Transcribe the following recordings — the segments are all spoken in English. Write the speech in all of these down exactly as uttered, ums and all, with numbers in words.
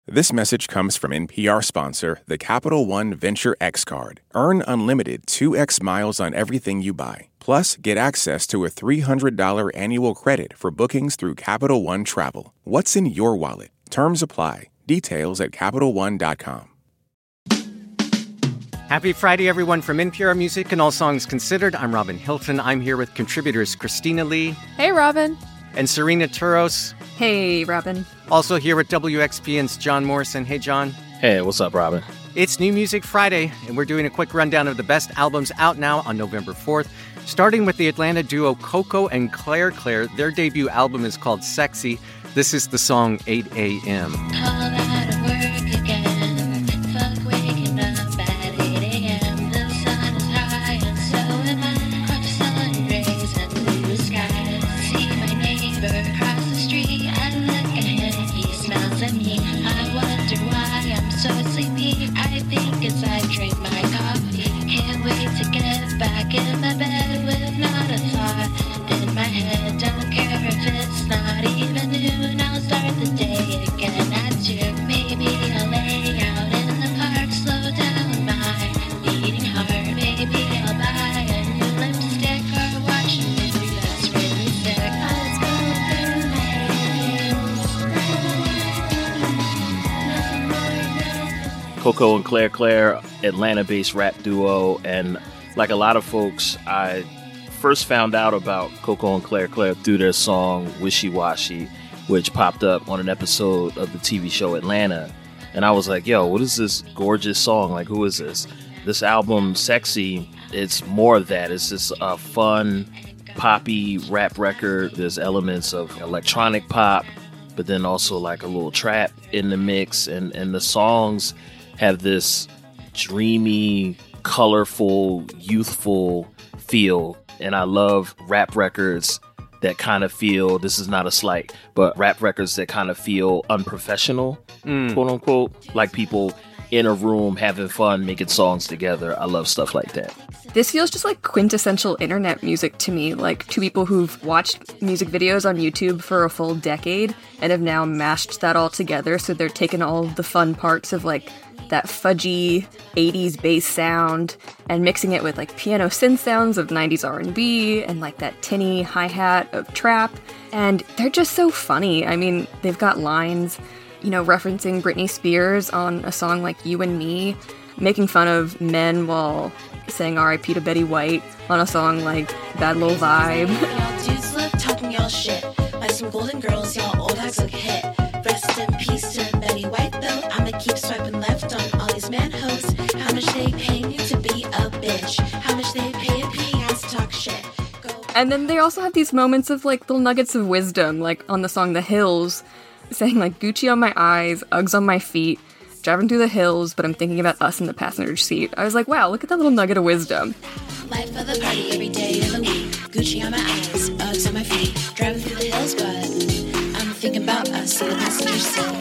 This message comes from N P R sponsor, the Capital One Venture X Card. Earn unlimited two x miles on everything you buy. Plus, get access to a three hundred dollars annual credit for bookings through Capital One Travel. What's in your wallet? Terms apply. Details at Capital One dot com. Happy Friday, everyone, from N P R Music and All Songs Considered. I'm Robin Hilton. I'm here with contributors Christina Lee. Hey, Robin. And Serena Turos. Hey, Robin. Also here with W X P N's John Morrison. Hey, John. Hey, what's up, Robin? It's New Music Friday, and we're doing a quick rundown of the best albums out now on November fourth, starting with the Atlanta duo Coco and Claire Claire. Their debut album is called Sexy. This is the song eight a.m. In my bed with not a thought in my head. Don't care if it's not even noon. I'll start the day again at two. Maybe I'll lay out in the park, slow down my beating heart. Maybe I'll buy a new lipstick or watch a movie that's really sick. Let's go through my Coco and Claire Claire, Atlanta-based rap duo, and like a lot of folks, I first found out about Coco and Claire Claire through their song Wishy Washy, which popped up on an episode of the T V show Atlanta. And I was like, yo, what is this gorgeous song? Like, who is this? This album, Sexy, it's more of that. It's just a fun, poppy rap record. There's elements of electronic pop, but then also like a little trap in the mix. And, and the songs have this dreamy, colorful, youthful feel, and I love rap records that kind of feel, this is not a slight, but rap records that kind of feel unprofessional, mm. quote unquote, like people in a room having fun making songs together. I love stuff like that. This feels just like quintessential internet music to me, like two people who've watched music videos on YouTube for a full decade and have now mashed that all together, so they're taking all the fun parts of like that fudgy eighties bass sound and mixing it with like piano synth sounds of nineties R and B and like that tinny hi-hat of trap. And they're just so funny. I mean, they've got lines, you know, referencing Britney Spears on a song like You and Me, making fun of men while saying R I P to Betty White on a song like Bad Little Vibe. Y'all dudes love talking y'all shit. Like some golden girls, y'all old hags look hit. Rest in peace to Betty White, though. I'ma keep swiping left on all these man hoes. How much they paying you to be a bitch? How much they pay a P ass to talk shit? Go. And then they also have these moments of like little nuggets of wisdom, like on the song The Hills, saying like Gucci on my eyes, Uggs on my feet, driving through the hills, but I'm thinking about us in the passenger seat. I was like, wow, look at that little nugget of wisdom. Life of the party every day of the week. Gucci on my eyes, Uggs on my feet, driving through the hills, but I'm thinking about us in the passenger seat.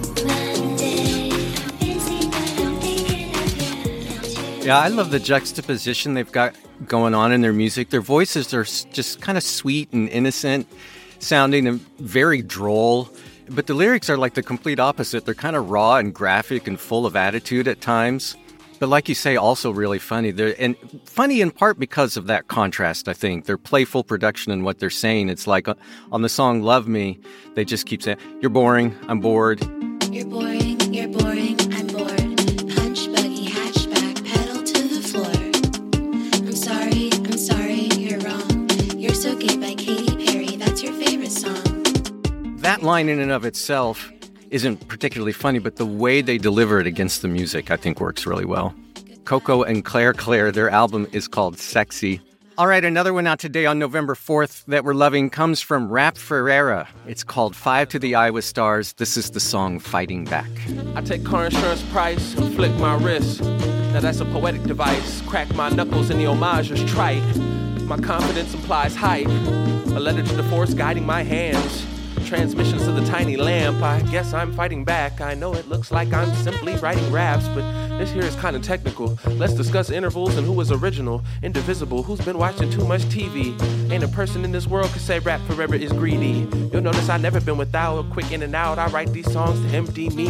Yeah, I love the juxtaposition they've got going on in their music. Their voices are just kind of sweet and innocent sounding and very droll. But the lyrics are like the complete opposite. They're kind of raw and graphic and full of attitude at times. But like you say, also really funny. They're and funny in part because of that contrast, I think. Their playful production and what they're saying. It's like on the song Love Me, they just keep saying, you're boring, I'm bored. You're boring, you're boring, I'm bored. Punch, buggy, hatchback, pedal to the floor. I'm sorry, I'm sorry, you're wrong. You're So Gay by Katy Perry, that's your favorite song. That line in and of itself isn't particularly funny, but the way they deliver it against the music, I think, works really well. Coco and Claire Claire, their album is called Sexy. All right, another one out today on November fourth that we're loving comes from Rap Ferreira. It's called Five to the Iowa Stars. This is the song Fighting Back. I take car insurance price and flick my wrist. Now that's a poetic device. Crack my knuckles and the homage is trite. My confidence implies height. A letter to the force guiding my hands. Transmissions to the tiny lamp. I guess I'm fighting back. I know it looks like I'm simply writing raps, but this here is kind of technical. Let's discuss intervals and who was original, indivisible, who's been watching too much T V. Ain't a person in this world could say Rap Forever is greedy. You'll notice I've never been without a quick in and out. I write these songs to empty me.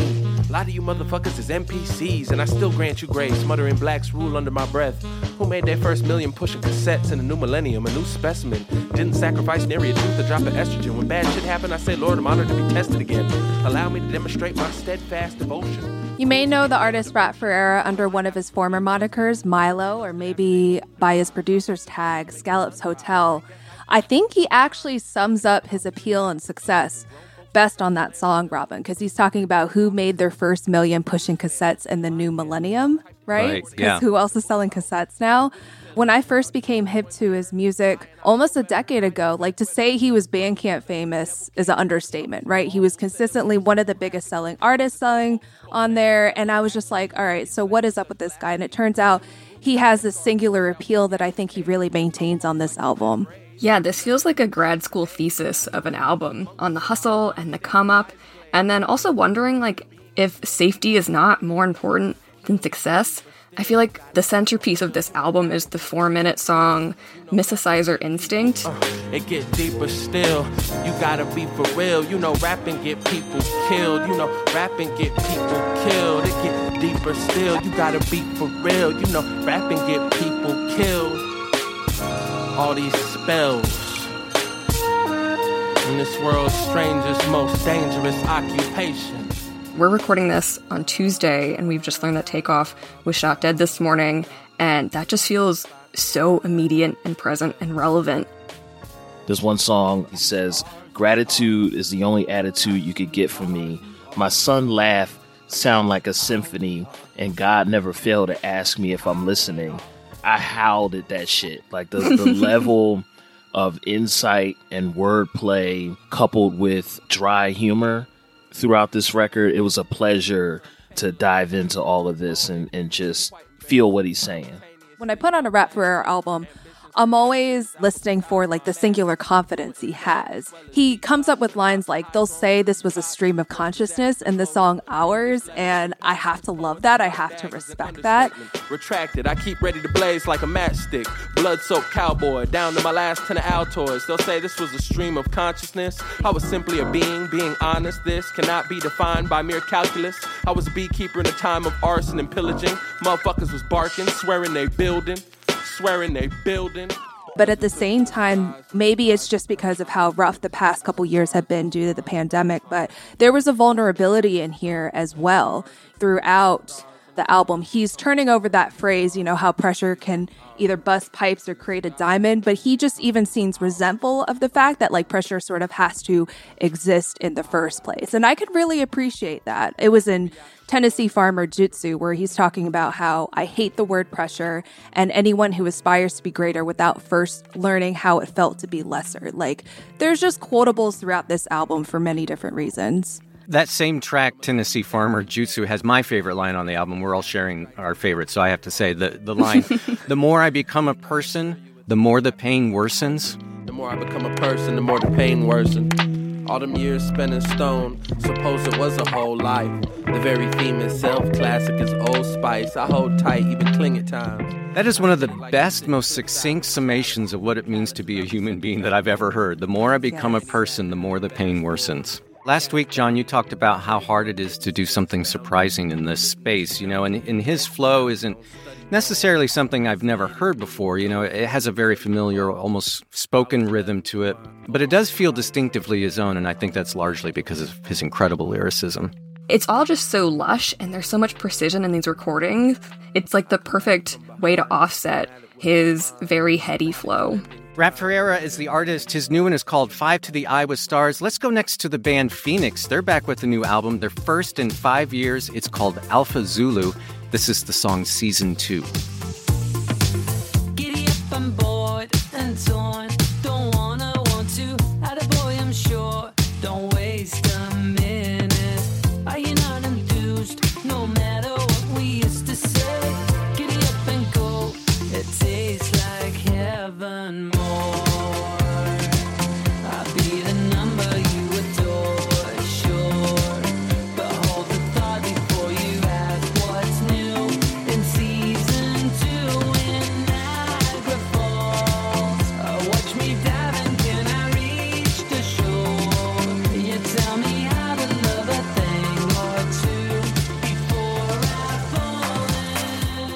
A lot of you motherfuckers is N P Cs, and I still grant you grace, muttering blacks rule under my breath. Who made their first million pushing cassettes in the new millennium? A new specimen. Didn't sacrifice nary a tooth to drop of estrogen. When bad shit happened, I say, Lord, I'm honored to be tested again. Allow me to demonstrate my steadfast devotion. You may know the artist Rat Ferreira under one of his former monikers, Milo, or maybe by his producer's tag, Scallops Hotel. I think he actually sums up his appeal and success best on that song, Robin, because he's talking about who made their first million pushing cassettes in the new millennium, right? Because right, yeah. Who else is selling cassettes now? When I first became hip to his music almost a decade ago, like to say he was Bandcamp famous is an understatement, right? He was consistently one of the biggest selling artists selling on there. And I was just like, all right, so what is up with this guy? And it turns out he has this singular appeal that I think he really maintains on this album. Yeah, this feels like a grad school thesis of an album on the hustle and the come up, and then also wondering like if safety is not more important than success. I feel like the centerpiece of this album is the four-minute song Mythicizer Instinct. Uh, it get deeper still. You gotta be for real. You know, rapping get people killed. You know, rapping get people killed. It get deeper still. You gotta be for real. You know, rapping get people killed. All these spells in this world's strangest, most dangerous occupation. We're recording this on Tuesday, and we've just learned that Takeoff was shot dead this morning, and that just feels so immediate and present and relevant. There's one song, he says, gratitude is the only attitude you could get from me. My son laugh sound like a symphony, and God never failed to ask me if I'm listening. I howled at that shit. Like the, the level of insight and wordplay coupled with dry humor throughout this record, it was a pleasure to dive into all of this and, and just feel what he's saying. When I put on a Rat Ferreira album, I'm always listening for like the singular confidence he has. He comes up with lines like, they'll say this was a stream of consciousness in the song Ours, and I have to love that. I have to respect that. Retracted, I keep ready to blaze like a matchstick. Blood-soaked cowboy, down to my last ten of Altoids. They'll say this was a stream of consciousness. I was simply a being, being honest. This cannot be defined by mere calculus. I was a beekeeper in a time of arson and pillaging. Motherfuckers was barking, swearing they building. Swearing they building. But at the same time, maybe it's just because of how rough the past couple years have been due to the pandemic, but there was a vulnerability in here as well throughout the album. He's turning over that phrase, you know, how pressure can either bust pipes or create a diamond, but he just even seems resentful of the fact that like pressure sort of has to exist in the first place. And I could really appreciate that. It was in Tennessee Farmer Jutsu where he's talking about how I hate the word pressure and anyone who aspires to be greater without first learning how it felt to be lesser. Like there's just quotables throughout this album for many different reasons. That same track, Tennessee Farmer Jutsu, has my favorite line on the album. We're all sharing our favorite, so I have to say the, the line, the more I become a person, the more the pain worsens. The more I become a person, the more the pain worsens. All them years spent in stone, suppose it was a whole life. The very theme itself, classic as Old Spice. I hold tight, even cling at times. That is one of the best, most succinct summations of what it means to be a human being that I've ever heard. The more I become yes. a person, the more the pain worsens. Last week, John, you talked about how hard it is to do something surprising in this space, you know, and, and his flow isn't necessarily something I've never heard before. You know, it has a very familiar, almost spoken rhythm to it, but it does feel distinctively his own, and I think that's largely because of his incredible lyricism. It's all just so lush, and there's so much precision in these recordings. It's like the perfect way to offset his very heady flow. Rat Ferreira is the artist. His new one is called Five to the Eye with Stars. Let's go next to the band Phoenix. They're back with a new album, their first in five years. It's called Alpha Zulu. This is the song Season two. Giddy up, I'm bored and torn. Don't wanna, want to. Attaboy, I'm sure. Don't waste a minute. Are you not enthused? No matter what we used to say. Giddy up and go. It tastes like heaven. Season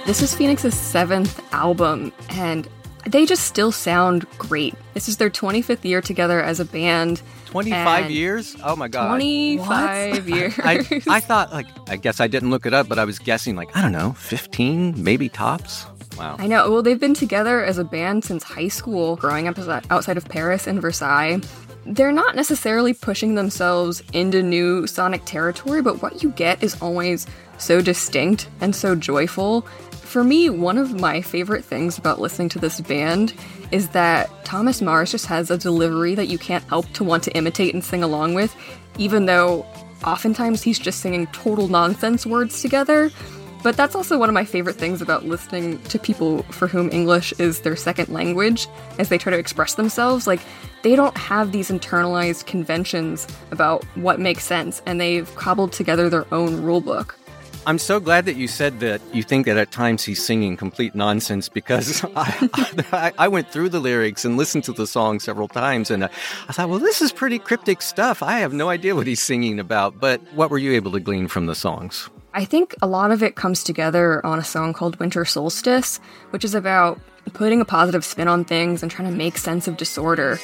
This is Phoenix's seventh album, and they just still sound great. This is their twenty-fifth year together as a band. twenty-five years? Oh my God. twenty-five years. I, I thought, like, I guess I didn't look it up, but I was guessing, like, I don't know, fifteen, maybe tops? Wow. I know. Well, they've been together as a band since high school, growing up as a, outside of Paris and Versailles. They're not necessarily pushing themselves into new sonic territory, but what you get is always so distinct and so joyful. For me, one of my favorite things about listening to this band is that Thomas Mars just has a delivery that you can't help to want to imitate and sing along with, even though oftentimes he's just singing total nonsense words together. But that's also one of my favorite things about listening to people for whom English is their second language as they try to express themselves. Like, they don't have these internalized conventions about what makes sense, and they've cobbled together their own rulebook. I'm so glad that you said that you think that at times he's singing complete nonsense, because I, I, I went through the lyrics and listened to the song several times, and I, I thought, well, this is pretty cryptic stuff. I have no idea what he's singing about. But what were you able to glean from the songs? I think a lot of it comes together on a song called Winter Solstice, which is about putting a positive spin on things and trying to make sense of disorder.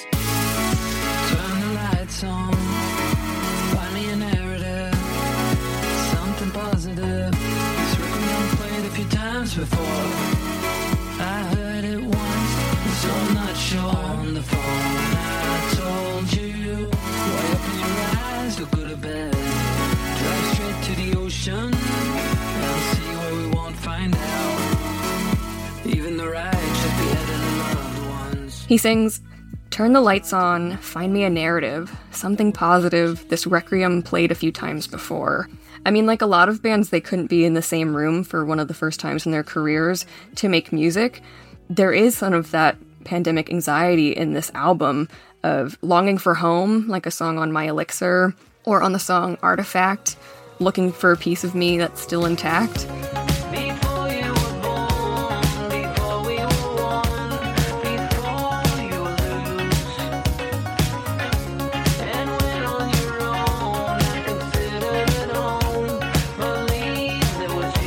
Turn the lights on, find me a narrative, something positive. This record I've played a few times before. I heard it once, so I'm not sure on the phone. I told you, why open your eyes, look good or bad. Drive straight to the ocean, I'll see where we won't find out. Even the ride should be headed to loved ones. He sings, "Turn the lights on, find me a narrative, something positive, this Requiem played a few times before." I mean, like a lot of bands, they couldn't be in the same room for one of the first times in their careers to make music. There is some of that pandemic anxiety in this album of longing for home, like a song on My Elixir, or on the song Artifact, looking for a piece of me that's still intact. Before you were born, before we were one, before you lose. And when on your own, I considered it home, believed it was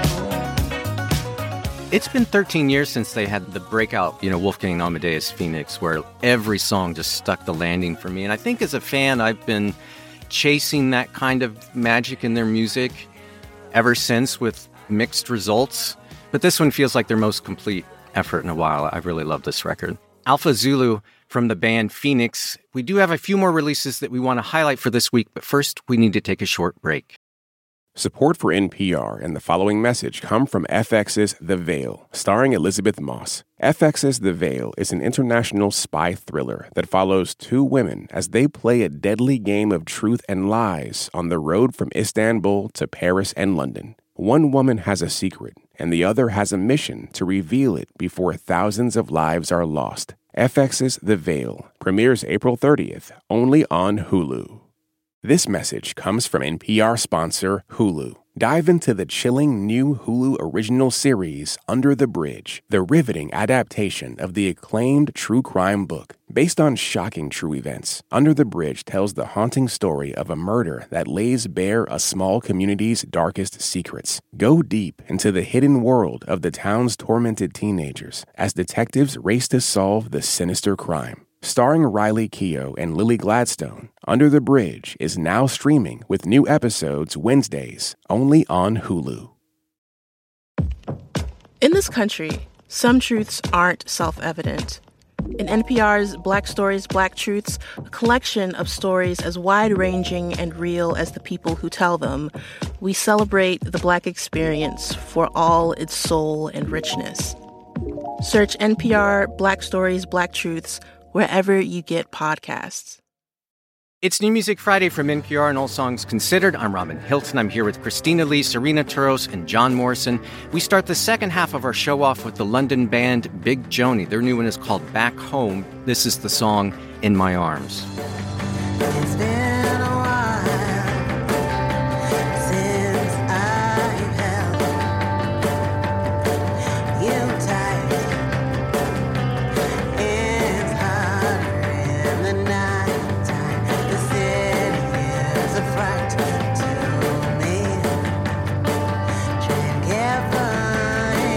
you. It's been thirteen years since they had the breakout, you know, Wolfgang Amadeus Phoenix, where every song just stuck the landing for me. And I think as a fan, I've been chasing that kind of magic in their music ever since, with mixed results. But this one feels like their most complete effort in a while. I really love this record. Alpha Zulu from the band Phoenix. We do have a few more releases that we want to highlight for this week, but first we need to take a short break. Support for N P R and the following message come from F X's The Veil, starring Elizabeth Moss. F X's The Veil is an international spy thriller that follows two women as they play a deadly game of truth and lies on the road from Istanbul to Paris and London. One woman has a secret, and the other has a mission to reveal it before thousands of lives are lost. F X's The Veil premieres April thirtieth, only on Hulu. This message comes from N P R sponsor Hulu. Dive into the chilling new Hulu original series, Under the Bridge, the riveting adaptation of the acclaimed true crime book. Based on shocking true events, Under the Bridge tells the haunting story of a murder that lays bare a small community's darkest secrets. Go deep into the hidden world of the town's tormented teenagers as detectives race to solve the sinister crime. Starring Riley Keough and Lily Gladstone, Under the Bridge is now streaming with new episodes Wednesdays, only on Hulu. In this country, some truths aren't self-evident. In N P R's Black Stories, Black Truths, a collection of stories as wide-ranging and real as the people who tell them, we celebrate the Black experience for all its soul and richness. Search N P R Black Stories, Black Truths wherever you get podcasts. It's New Music Friday from N P R and All Songs Considered. I'm Robin Hilton. I'm here with Christina Lee, Serena Turos, and John Morrison. We start the second half of our show off with the London band Big Joni. Their new one is called Back Home. This is the song In My Arms. It's been a while since I held you tight. It's harder in the nighttime. The city is a fright to me. Try and get by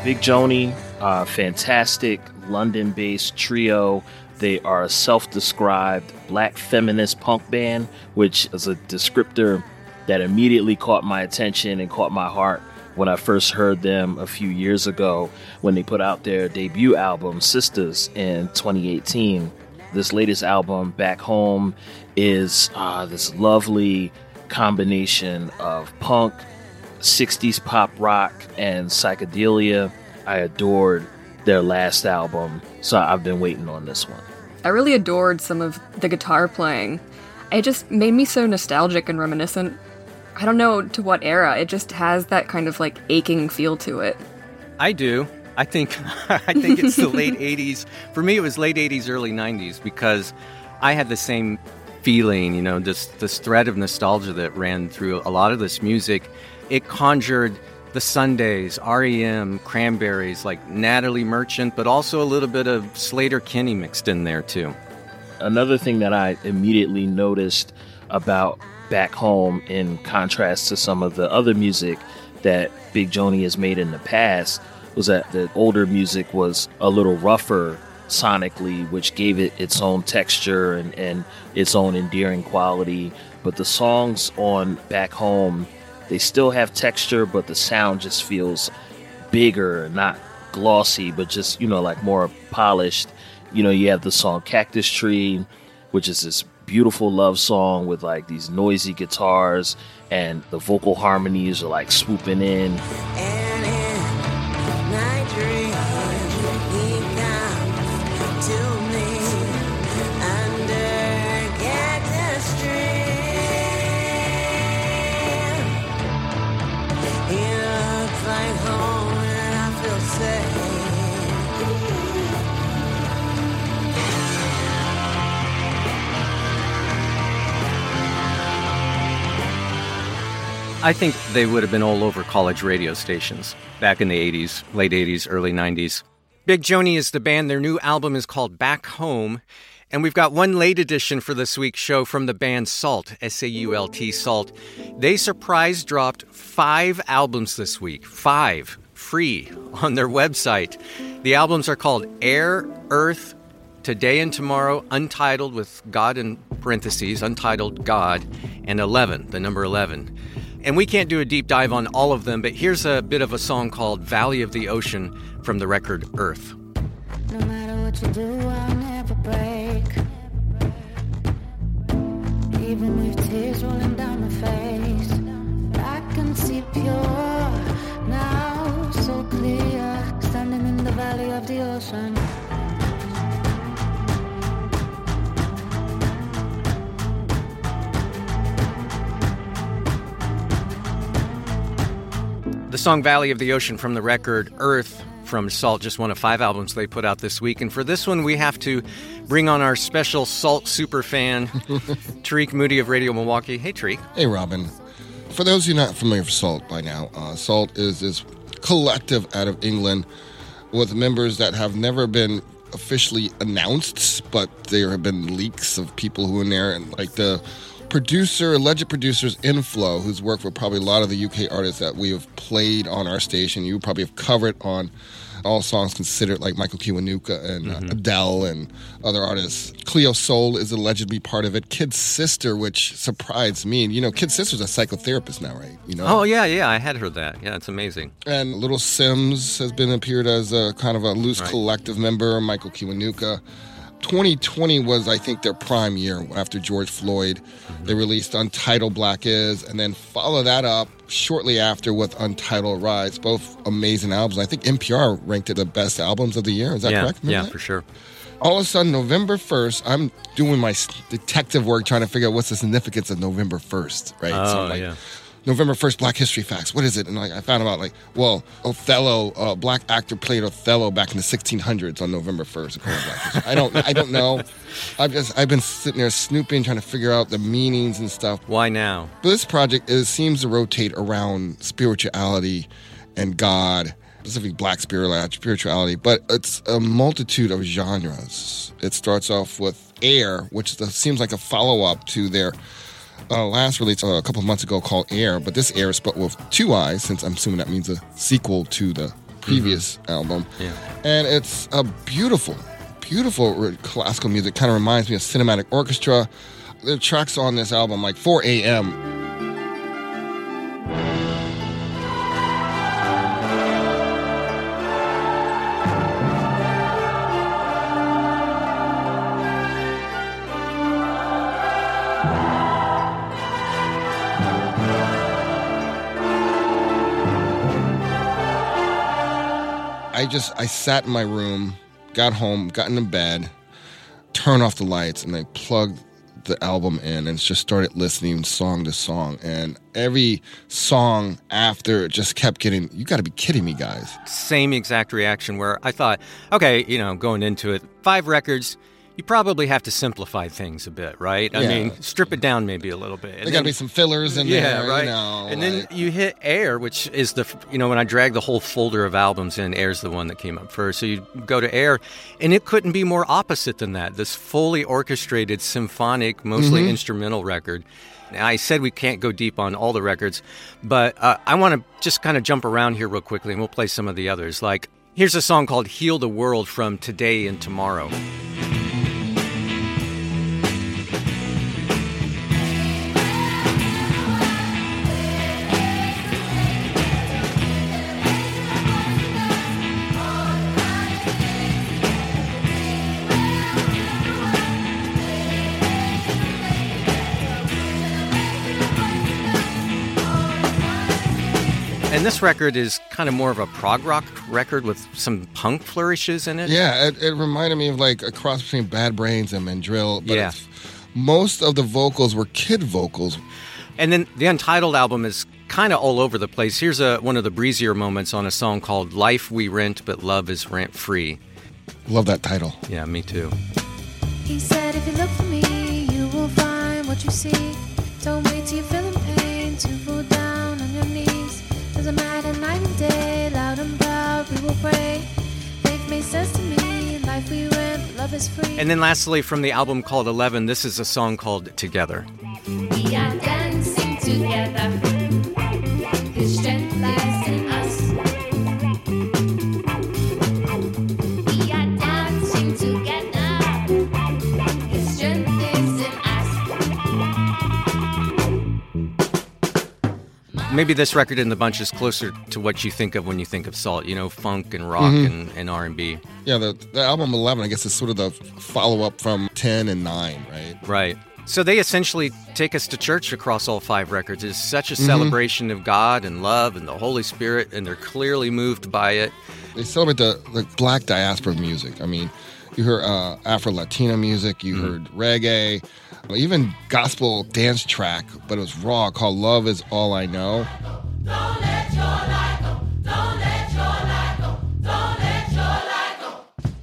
Big Joni, uh, fantastic London-based trio. They are a self-described black feminist punk band, which is a descriptor that immediately caught my attention and caught my heart when I first heard them a few years ago when they put out their debut album, Sisters, in twenty eighteen. This latest album, Back Home, is uh, this lovely combination of punk, sixties pop rock, and psychedelia. I adored their last album, so I've been waiting on this one. I really adored some of the guitar playing. It just made me so nostalgic and reminiscent. I don't know to what era, it just has that kind of like aching feel to it. I do. I think I think it's the late eighties. For me, it was late eighties, early nineties, because I had the same feeling, you know, this, this thread of nostalgia that ran through a lot of this music. It conjured the Sundays, R E M, Cranberries, like Natalie Merchant, but also a little bit of Slater-Kinney mixed in there, too. Another thing that I immediately noticed about Back Home, in contrast to some of the other music that Big Joni has made in the past, was that the older music was a little rougher sonically, which gave it its own texture and, and its own endearing quality. But the songs on Back Home, they still have texture, but the sound just feels bigger, not glossy, but just, you know, like more polished. You know, you have the song Cactus Tree, which is this beautiful love song with like these noisy guitars, and the vocal harmonies are like swooping in. And in my dreams, he comes to me under Cactus Tree. He looks like home and I feel safe. I think they would have been all over college radio stations back in the eighties, late eighties, early nineties. Big Joni is the band. Their new album is called Back Home. And we've got one late edition for this week's show from the band Sault, S A U L T, Sault. They surprise dropped five albums this week. Five. Free on their website. The albums are called Air, Earth, Today and Tomorrow, Untitled with God in parentheses, Untitled God, and eleven, the number eleven. And we can't do a deep dive on all of them, but here's a bit of a song called Valley of the Ocean from the record Earth. No matter what you do, I'll never break. Even with tears rolling down my face, I can see pure, now so clear, standing in the valley of the ocean. The song Valley of the Ocean from the record Earth from Sault, just one of five albums they put out this week. And for this one, we have to bring on our special Sault superfan, Tariq Moody of Radio Milwaukee. Hey, Tariq. Hey, Robin. For those of you not familiar with Sault by now, uh, Sault is this collective out of England with members that have never been officially announced, but there have been leaks of people who are in there, and like the producer, alleged producers Inflow, who's worked with probably a lot of the U K artists that we have played on our station. You probably have covered on all songs considered, like Michael Kiwanuka and mm-hmm. uh, Adele and other artists. Cleo Sol is allegedly part of it. Kid Sister, which surprised me. You know, Kid Sister's a psychotherapist now, right? You know. Oh, yeah, yeah, I had heard that. Yeah, it's amazing. And Little Sims has been appeared as a kind of a loose right. collective member, Michael Kiwanuka. twenty twenty was, I think, their prime year after George Floyd. Mm-hmm. They released Untitled Black Is, and then follow that up shortly after with Untitled Rise. Both amazing albums. I think N P R ranked it the best albums of the year. Is that yeah, correct? Remember yeah, that? for sure. All of a sudden, November first, I'm doing my detective work trying to figure out what's the significance of November first, right? Oh, so like, yeah. November first, Black History Facts. What is it? And like, I found out, like, well, Othello, a uh, black actor played Othello back in the sixteen hundreds on November first. According to Black History. I don't, I don't know. I've just, I've been sitting there snooping, trying to figure out the meanings and stuff. Why now? But this project is, seems to rotate around spirituality and God, specifically black spirituality, but it's a multitude of genres. It starts off with Air, which the, seems like a follow-up to their Uh, last release uh, a couple of months ago called Air, but this Air is spelled with two I's, since I'm assuming that means a sequel to the previous mm-hmm. album. Yeah. And it's a beautiful, beautiful classical music. Kind of reminds me of cinematic orchestra. There are tracks on this album like four a.m. I just, I sat in my room, got home, got into bed, turned off the lights, and I plugged the album in and just started listening song to song. And every song after it just kept getting, you got to be kidding me, guys. Same exact reaction where I thought, okay, you know, going into it, five records, you probably have to simplify things a bit, right? I Yeah. mean, strip it down maybe a little bit. There got to be some fillers in yeah, there, right. you know. and like- then you hit Air, which is the, you know, when I drag the whole folder of albums in, Air's the one that came up first. So you go to Air, and it couldn't be more opposite than that. This fully orchestrated, symphonic, mostly Mhm. instrumental record. Now, I said we can't go deep on all the records, but uh, I want to just kind of jump around here real quickly, and we'll play some of the others. Like, here's a song called Heal the World from Today and Tomorrow. And this record is kind of more of a prog rock record with some punk flourishes in it. Yeah, it, it reminded me of like a cross between Bad Brains and Mandrill. But Yeah. it's, most of the vocals were kid vocals. And then the Untitled album is kind of all over the place. Here's a, one of the breezier moments on a song called Life We Rent, But Love is Rent Free. Love that title. Yeah, me too. He said, if you look for me, you will find what you see. Don't wait till you're feeling pain to fall down on your knees. Doesn't matter night and day, loud and proud, we will pray. Faith makes sense to me, life we rent, love is free. And then lastly, from the album called Eleven, this is a song called Together. We are dancing together. His strength lies in us. We are dancing together. His strength is in us. Maybe this record in the bunch is closer to what you think of when you think of Salt, you know, funk and rock Mhm. and, and R and B. Yeah, the, the album eleven, I guess, is sort of the follow-up from ten and nine, right? Right. So they essentially take us to church across all five records. It's such a Mhm. celebration of God and love and the Holy Spirit, and they're clearly moved by it. They celebrate the, the black diaspora music. I mean, you heard uh, Afro-Latino music, you heard reggae, even gospel dance track, but it was raw, called Love Is All I Know. Don't let your light go. Don't let your light go. Don't let your light go.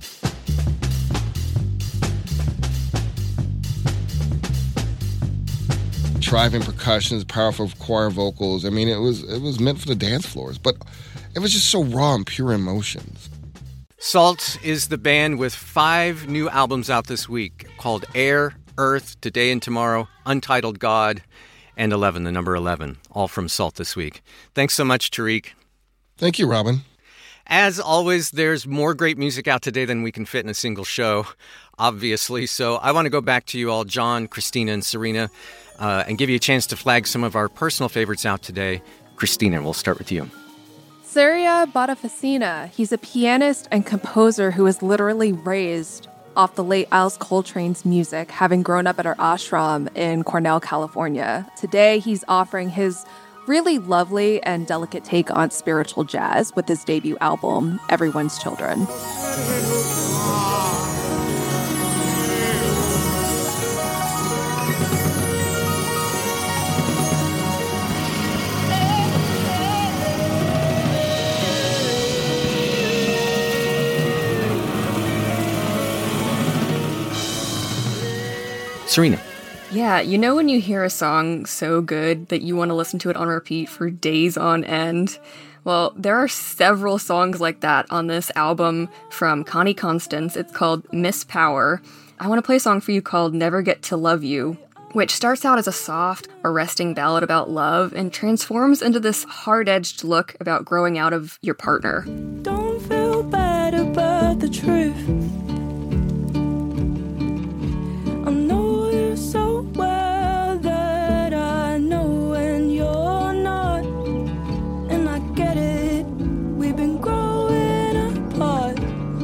Driving percussions, powerful choir vocals. I mean, it was it was meant for the dance floors, but it was just so raw and pure emotions. Salt is the band with five new albums out this week called Air, Earth, Today and Tomorrow, Untitled God, and eleven, the number eleven, all from Salt this week. Thanks so much, Tariq. Thank you, Robin. As always, there's more great music out today than we can fit in a single show, obviously. So I want to go back to you all, John, Christina, and Serena, uh, and give you a chance to flag some of our personal favorites out today. Christina, we'll start with you. Surya Bhattacharya. He's a pianist and composer who was literally raised off the late Alice Coltrane's music, having grown up at our ashram in Cornell, California. Today, he's offering his really lovely and delicate take on spiritual jazz with his debut album, Everyone's Children. Serena. Yeah, you know when you hear a song so good that you want to listen to it on repeat for days on end? Well, there are several songs like that on this album from Connie Constance. It's called Miss Power. I want to play a song for you called Never Get to Love You, which starts out as a soft, arresting ballad about love and transforms into this hard-edged look about growing out of your partner. Don't truth. I know you so well that I know when you're not, and I get it, we've been growing apart,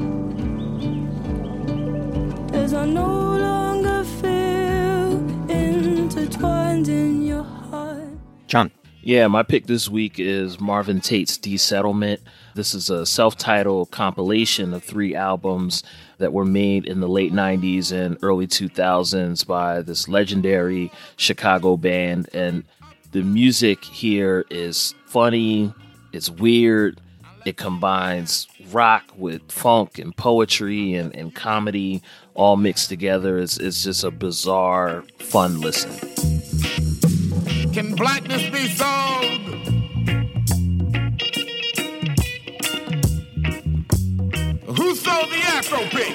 as I no longer feel intertwined in your heart. John. Yeah, my pick this week is Marvin Tate's Desettlement. This is a self-titled compilation of three albums that were made in the late nineties and early two thousands by this legendary Chicago band. And the music here is funny, it's weird, it combines rock with funk and poetry and, and comedy all mixed together. It's, it's just a bizarre, fun listen. Can blackness be solved? Who sold the Afro pick?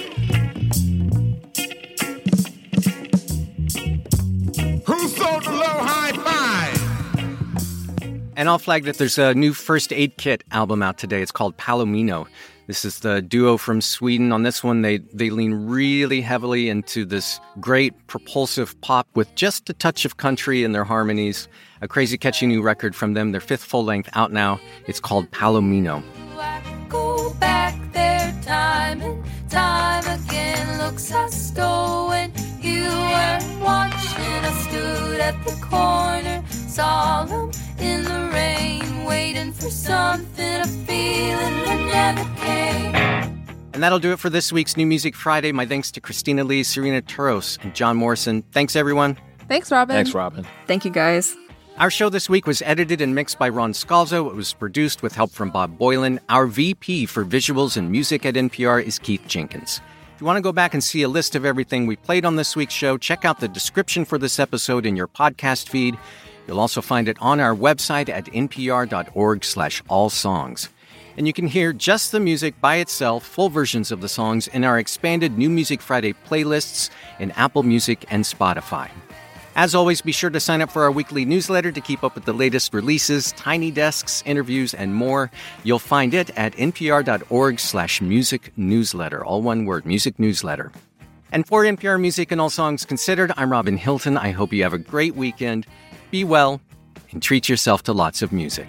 Who sold the low high five? And I'll flag that there's a new First Aid Kit album out today. It's called Palomino. This is the duo from Sweden. On this one, they, they lean really heavily into this great propulsive pop with just a touch of country in their harmonies. A crazy catchy new record from them. Their fifth full length out now. It's called Palomino. Go back there time and time again. Looks I stole when you weren't watching. I stood at the corner, solemn in the rain, waiting for something, a feeling that never came. And that'll do it for this week's New Music Friday. My thanks to Christina Lee, Serena Turos, and John Morrison. Thanks, everyone. Thanks, Robin. Thanks, Robin. Thank you, guys. Our show this week was edited and mixed by Ron Scalzo. It was produced with help from Bob Boylan. Our V P for visuals and music at N P R is Keith Jenkins. If you want to go back and see a list of everything we played on this week's show, check out the description for this episode in your podcast feed. You'll also find it on our website at npr.org slash all songs. And you can hear just the music by itself, full versions of the songs, in our expanded New Music Friday playlists in Apple Music and Spotify. As always, be sure to sign up for our weekly newsletter to keep up with the latest releases, Tiny Desks, interviews, and more. You'll find it at npr.org slash music newsletter. All one word, music newsletter. And for N P R Music and All Songs Considered, I'm Robin Hilton. I hope you have a great weekend. Be well and treat yourself to lots of music.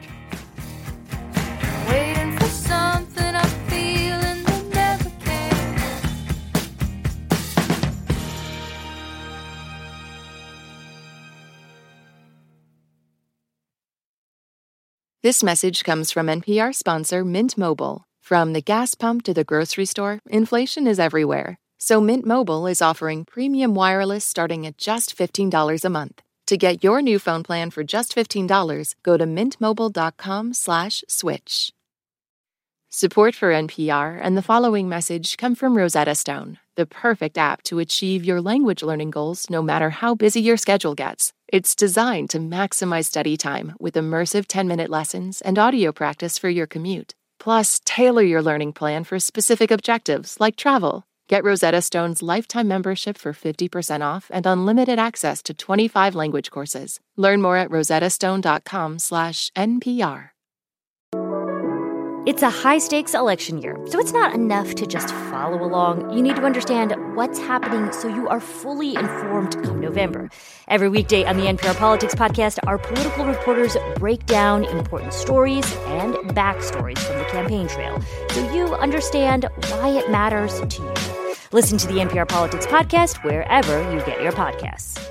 Waiting for something, a feeling that never came. This message comes from N P R sponsor Mint Mobile. From the gas pump to the grocery store, inflation is everywhere. So Mint Mobile is offering premium wireless starting at just fifteen dollars a month. To get your new phone plan for just fifteen dollars, go to mintmobile.com slash switch. Support for N P R and the following message come from Rosetta Stone, the perfect app to achieve your language learning goals no matter how busy your schedule gets. It's designed to maximize study time with immersive ten-minute lessons and audio practice for your commute. Plus, tailor your learning plan for specific objectives like travel. Get Rosetta Stone's lifetime membership for fifty percent off and unlimited access to twenty-five language courses. Learn more at rosettastone.com slash NPR. It's a high-stakes election year, so it's not enough to just follow along. You need to understand what's happening so you are fully informed come November. Every weekday on the N P R Politics Podcast, our political reporters break down important stories and backstories from the campaign trail so you understand why it matters to you. Listen to the N P R Politics Podcast wherever you get your podcasts.